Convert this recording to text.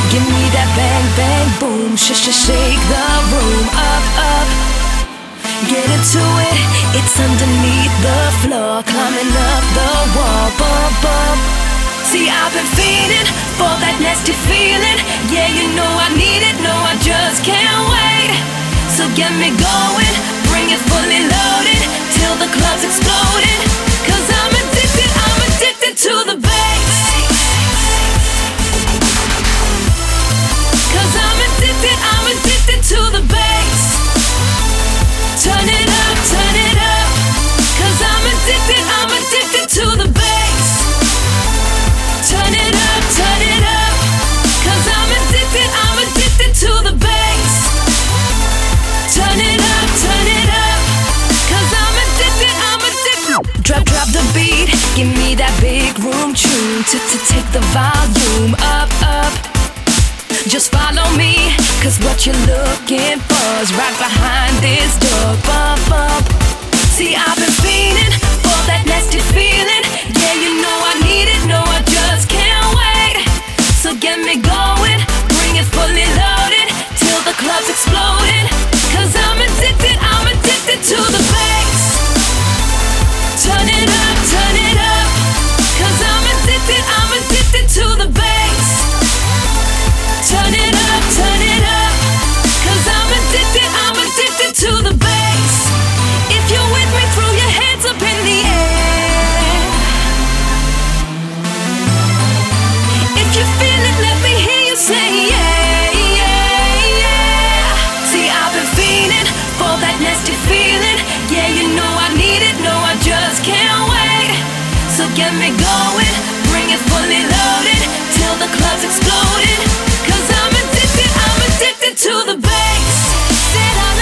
Give me that bang, bang, boom. Shake the room up, up. Get into it, it's underneath the floor, climbing up the wall, bump, bump. See, I've been feeding for that nasty feeling. Yeah, you know I need it, no, I just can't wait. So get me going, bring it fully loaded, till the club's exploding. Cause I'm addicted to the bass. Cause I'm addicted to the bass. Turn it up, cause I'm addicted to the bass. Turn it up, cause I'm addicted to the bass. Turn it up, cause I'm addicted. Drop the beat, give me that big room tune to take the volume up, up. Just follow me, cause what you're looking for is right behind this door, bump, bump. See, I've been feeling for that nasty feeling. Yeah, you know I need it, no, I just can't wait. So get me going, bring it fully loaded, till the club's exploding. Cause I'm addicted to the bass. Turn it up, cause I'm addicted to the bass. Turn it up, cause I'm addicted to the bass. If you're with me, throw your hands up in the air. If you feel it, let me hear you say yeah, yeah, yeah. See, I've been feeling for that nasty feeling. Yeah, you know I need it, no, I just can't wait. So get me going, bring it fully loaded, till the club's exploding. Cause I'm addicted to the bass. Said I'm